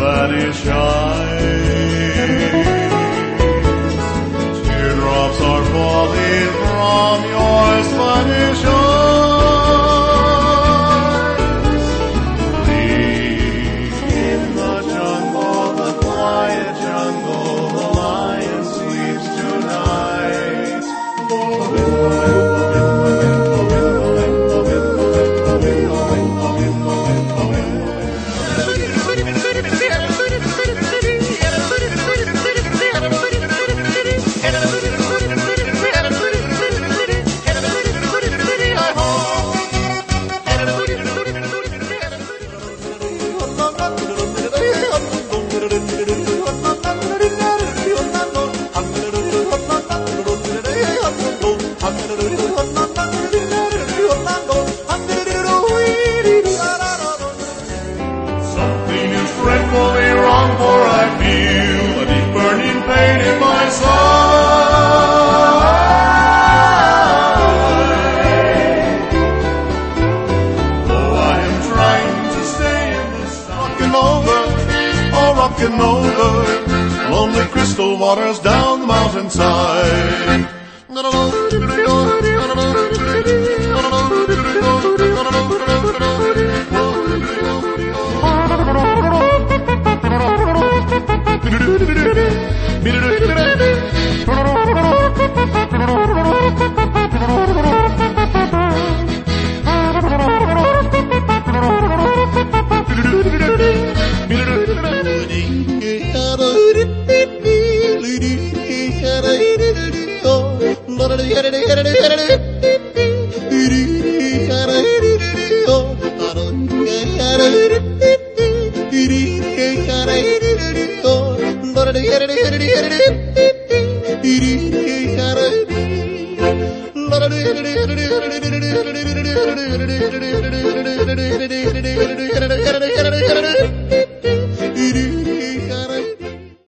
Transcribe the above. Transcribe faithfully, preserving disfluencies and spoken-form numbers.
Spanish eyes. Teardrops are falling from your Spanish eyes. Leave in the jungle, the quiet jungle, the lion sleeps tonight. Something is dreadfully wrong, for I feel a deep burning pain in my side. Though I am trying to stay in the sun, rocking over, oh rocking over, lonely crystal waters down the mountainside. Thank you.